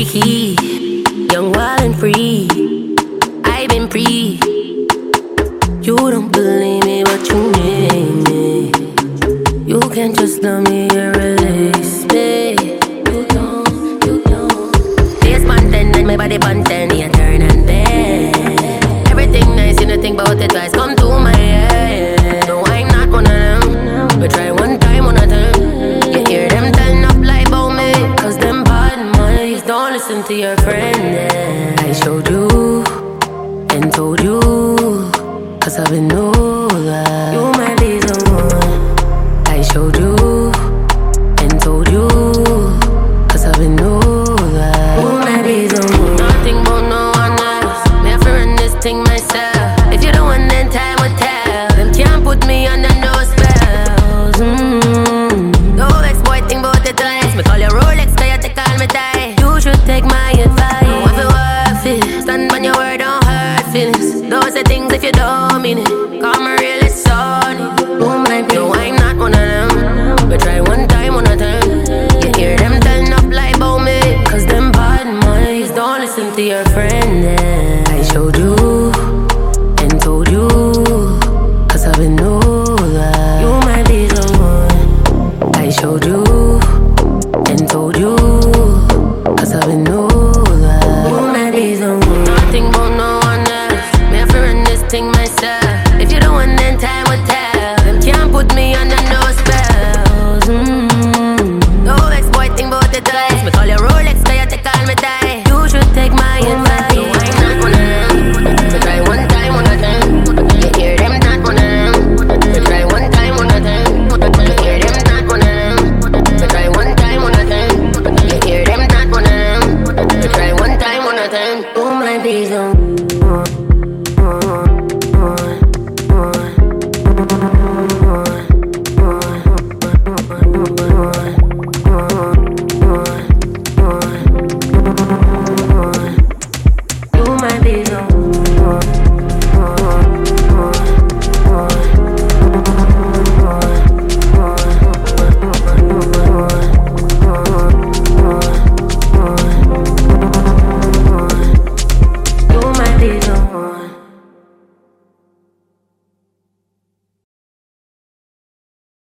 freaky, young, wild and free. I've been free. You don't believe me, but you need me. You can't just love me and release me. You don't. Face content and my body content, you turn and bend. Everything nice, you don't think about it twice. Come to my head. No, I'm not one of them. We try one time, one of them. You hear them turn up like about me, cause them bad minds don't listen to your friend. Yeah. I showed you and told you, cause I've been know that you might be the one. I showed you